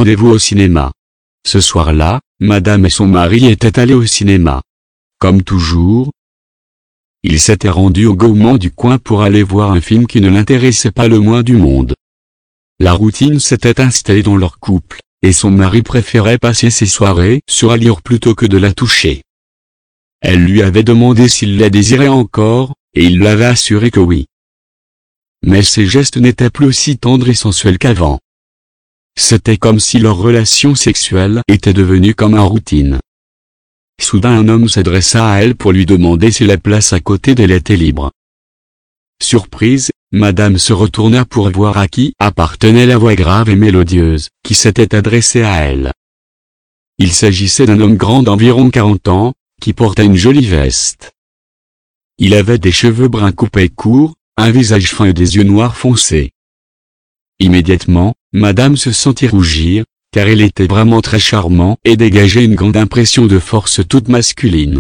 rendez-vous au cinéma. Ce soir-là, madame et son mari étaient allés au cinéma. Comme toujours, ils s'étaient rendus au Gaumont du coin pour aller voir un film qui ne l'intéressait pas le moins du monde. La routine s'était installée dans leur couple, et son mari préférait passer ses soirées sur allure plutôt que de la toucher. Elle lui avait demandé s'il la désirait encore, et il l'avait assuré que oui. Mais ses gestes n'étaient plus aussi tendres et sensuels qu'avant. C'était comme si leur relation sexuelle était devenue comme une routine. Soudain un homme s'adressa à elle pour lui demander si la place à côté d'elle était libre. Surprise, madame se retourna pour voir à qui appartenait la voix grave et mélodieuse qui s'était adressée à elle. Il s'agissait d'un homme grand d'environ 40 ans, qui portait une jolie veste. Il avait des cheveux bruns coupés courts, un visage fin et des yeux noirs foncés. Immédiatement, madame se sentit rougir, car il était vraiment très charmant et dégageait une grande impression de force toute masculine.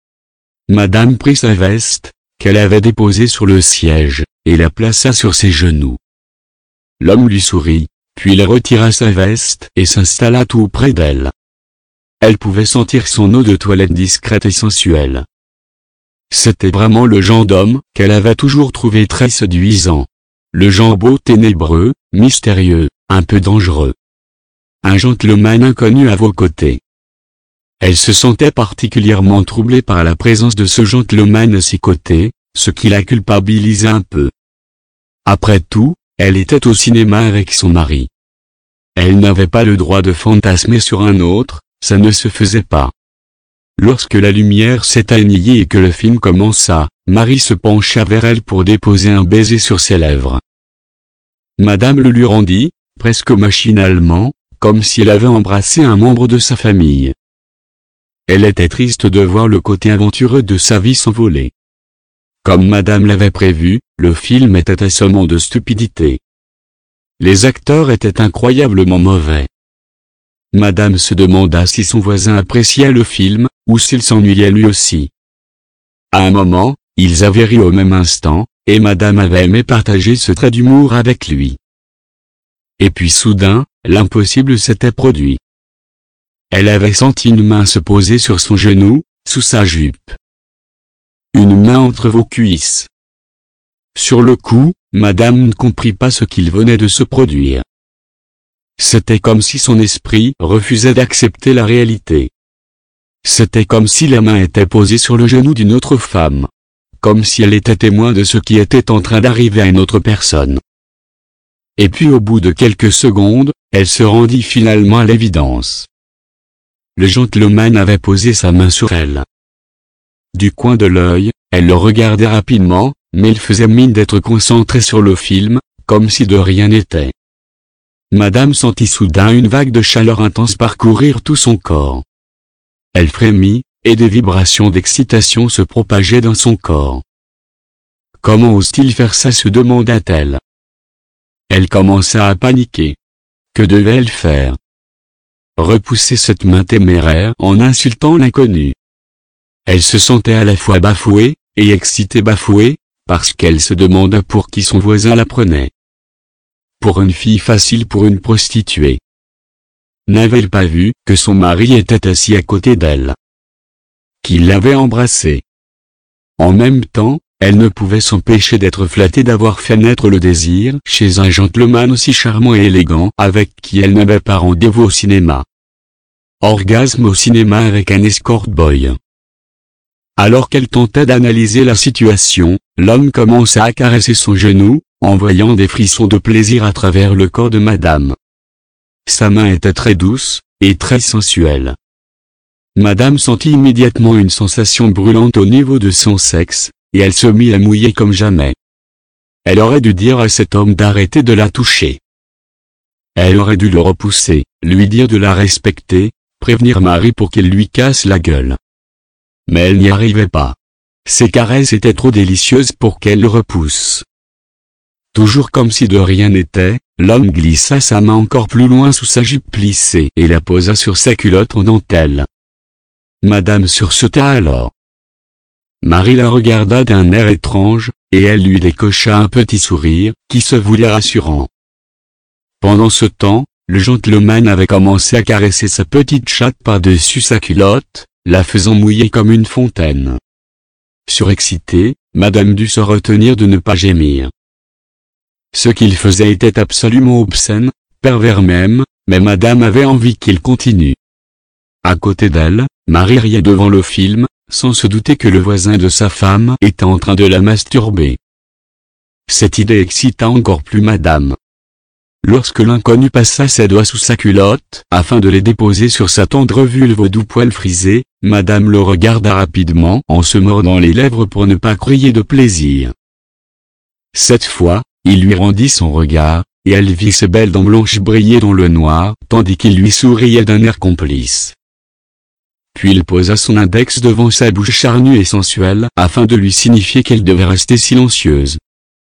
Madame prit sa veste, qu'elle avait déposée sur le siège, et la plaça sur ses genoux. L'homme lui sourit, puis il retira sa veste et s'installa tout près d'elle. Elle pouvait sentir son eau de toilette discrète et sensuelle. C'était vraiment le genre d'homme qu'elle avait toujours trouvé très séduisant. Le genre beau ténébreux, mystérieux, un peu dangereux. Un gentleman inconnu à vos côtés. Elle se sentait particulièrement troublée par la présence de ce gentleman à ses côtés, ce qui la culpabilisait un peu. Après tout, elle était au cinéma avec son mari. Elle n'avait pas le droit de fantasmer sur un autre, ça ne se faisait pas. Lorsque la lumière s'éteignit et que le film commença, Marie se pencha vers elle pour déposer un baiser sur ses lèvres. Madame le lui rendit, presque machinalement, comme si elle avait embrassé un membre de sa famille. Elle était triste de voir le côté aventureux de sa vie s'envoler. Comme madame l'avait prévu, le film était assommant de stupidité. Les acteurs étaient incroyablement mauvais. Madame se demanda si son voisin appréciait le film, ou s'il s'ennuyait lui aussi. À un moment, ils avaient ri au même instant, et madame avait aimé partager ce trait d'humour avec lui. Et puis soudain, l'impossible s'était produit. Elle avait senti une main se poser sur son genou, sous sa jupe. Une main entre vos cuisses. Sur le coup, madame ne comprit pas ce qu'il venait de se produire. C'était comme si son esprit refusait d'accepter la réalité. C'était comme si la main était posée sur le genou d'une autre femme. Comme si elle était témoin de ce qui était en train d'arriver à une autre personne. Et puis au bout de quelques secondes, elle se rendit finalement à l'évidence. Le gentleman avait posé sa main sur elle. Du coin de l'œil, elle le regardait rapidement, mais il faisait mine d'être concentré sur le film, comme si de rien n'était. Madame sentit soudain une vague de chaleur intense parcourir tout son corps. Elle frémit, et des vibrations d'excitation se propageaient dans son corps. Comment ose-t-il faire ça, se demanda-t-elle. Elle commença à paniquer. Que devait-elle faire? Repousser cette main téméraire en insultant l'inconnu. Elle se sentait à la fois bafouée, et excitée bafouée, parce qu'elle se demanda pour qui son voisin la prenait. Pour une fille facile, pour une prostituée. N'avait-elle pas vu que son mari était assis à côté d'elle? Qu'il l'avait embrassée. En même temps, elle ne pouvait s'empêcher d'être flattée d'avoir fait naître le désir chez un gentleman aussi charmant et élégant avec qui elle n'avait pas rendez-vous au cinéma. Orgasme au cinéma avec un escort boy. Alors qu'elle tentait d'analyser la situation, l'homme commença à caresser son genou, envoyant des frissons de plaisir à travers le corps de madame. Sa main était très douce, et très sensuelle. Madame sentit immédiatement une sensation brûlante au niveau de son sexe, et elle se mit à mouiller comme jamais. Elle aurait dû dire à cet homme d'arrêter de la toucher. Elle aurait dû le repousser, lui dire de la respecter, prévenir Marie pour qu'il lui casse la gueule. Mais elle n'y arrivait pas. Ses caresses étaient trop délicieuses pour qu'elle le repousse. Toujours comme si de rien n'était, l'homme glissa sa main encore plus loin sous sa jupe plissée et la posa sur sa culotte en dentelle. Madame sursauta alors. Marie la regarda d'un air étrange, et elle lui décocha un petit sourire, qui se voulait rassurant. Pendant ce temps, le gentleman avait commencé à caresser sa petite chatte par-dessus sa culotte, la faisant mouiller comme une fontaine. Surexcitée, madame dut se retenir de ne pas gémir. Ce qu'il faisait était absolument obscène, pervers même, mais madame avait envie qu'il continue. À côté d'elle, Marie riait devant le film, sans se douter que le voisin de sa femme était en train de la masturber. Cette idée excita encore plus madame. Lorsque l'inconnu passa ses doigts sous sa culotte, afin de les déposer sur sa tendre vulve aux doux poils frisés, madame le regarda rapidement en se mordant les lèvres pour ne pas crier de plaisir. Cette fois, il lui rendit son regard, et elle vit ses belles dents blanches briller dans le noir, tandis qu'il lui souriait d'un air complice. Puis il posa son index devant sa bouche charnue et sensuelle, afin de lui signifier qu'elle devait rester silencieuse.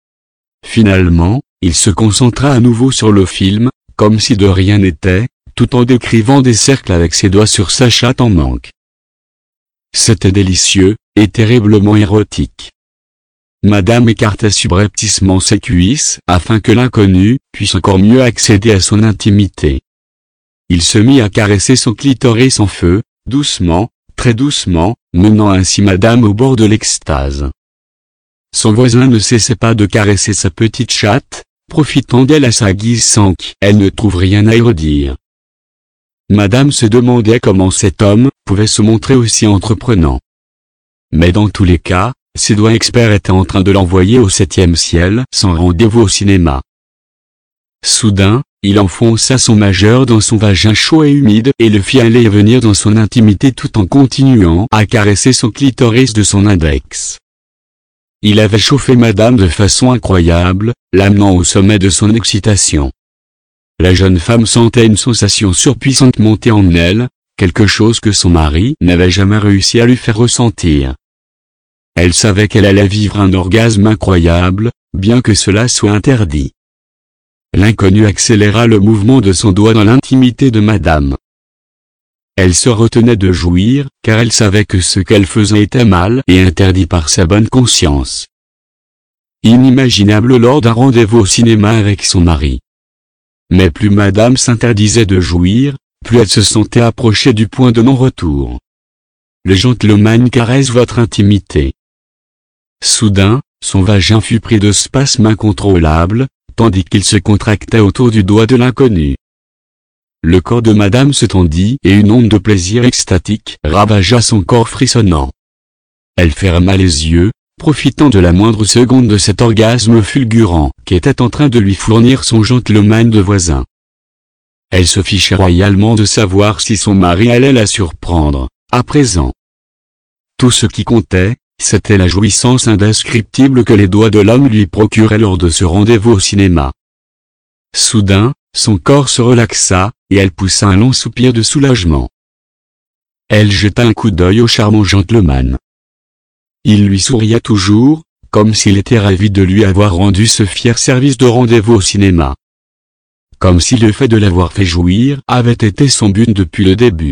Finalement, il se concentra à nouveau sur le film, comme si de rien n'était, tout en décrivant des cercles avec ses doigts sur sa chatte en manque. C'était délicieux, et terriblement érotique. Madame écarta subrepticement ses cuisses, afin que l'inconnu puisse encore mieux accéder à son intimité. Il se mit à caresser son clitoris en feu, doucement, très doucement, menant ainsi madame au bord de l'extase. Son voisin ne cessait pas de caresser sa petite chatte, profitant d'elle à sa guise sans qu'elle ne trouve rien à y redire. Madame se demandait comment cet homme pouvait se montrer aussi entreprenant. Mais dans tous les cas, ses doigts experts étaient en train de l'envoyer au 7e ciel sans rendez-vous au cinéma. Soudain, il enfonça son majeur dans son vagin chaud et humide et le fit aller et venir dans son intimité tout en continuant à caresser son clitoris de son index. Il avait chauffé madame de façon incroyable, l'amenant au sommet de son excitation. La jeune femme sentait une sensation surpuissante monter en elle, quelque chose que son mari n'avait jamais réussi à lui faire ressentir. Elle savait qu'elle allait vivre un orgasme incroyable, bien que cela soit interdit. L'inconnu accéléra le mouvement de son doigt dans l'intimité de madame. Elle se retenait de jouir, car elle savait que ce qu'elle faisait était mal et interdit par sa bonne conscience. Inimaginable lors d'un rendez-vous au cinéma avec son mari. Mais plus madame s'interdisait de jouir, plus elle se sentait approcher du point de non-retour. Le gentleman caresse votre intimité. Soudain, son vagin fut pris de spasmes incontrôlables, tandis qu'il se contractait autour du doigt de l'inconnu. Le corps de madame se tendit et une onde de plaisir extatique ravagea son corps frissonnant. Elle ferma les yeux, profitant de la moindre seconde de cet orgasme fulgurant qu'était en train de lui fournir son gentleman de voisin. Elle se fichait royalement de savoir si son mari allait la surprendre, à présent. Tout ce qui comptait, c'était la jouissance indescriptible que les doigts de l'homme lui procuraient lors de ce rendez-vous au cinéma. Soudain, son corps se relaxa, et elle poussa un long soupir de soulagement. Elle jeta un coup d'œil au charmant gentleman. Il lui souriait toujours, comme s'il était ravi de lui avoir rendu ce fier service de rendez-vous au cinéma. Comme si le fait de l'avoir fait jouir avait été son but depuis le début.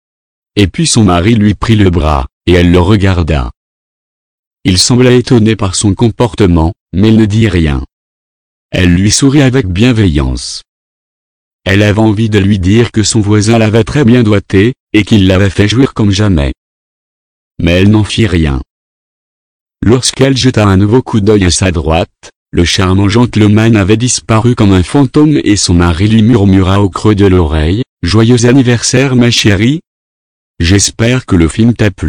Et puis son mari lui prit le bras, et elle le regarda. Il semblait étonné par son comportement, mais il ne dit rien. Elle lui sourit avec bienveillance. Elle avait envie de lui dire que son voisin l'avait très bien doigté, et qu'il l'avait fait jouir comme jamais. Mais elle n'en fit rien. Lorsqu'elle jeta un nouveau coup d'œil à sa droite, le charmant gentleman avait disparu comme un fantôme et son mari lui murmura au creux de l'oreille, « Joyeux anniversaire ma chérie ! J'espère que le film t'a plu. »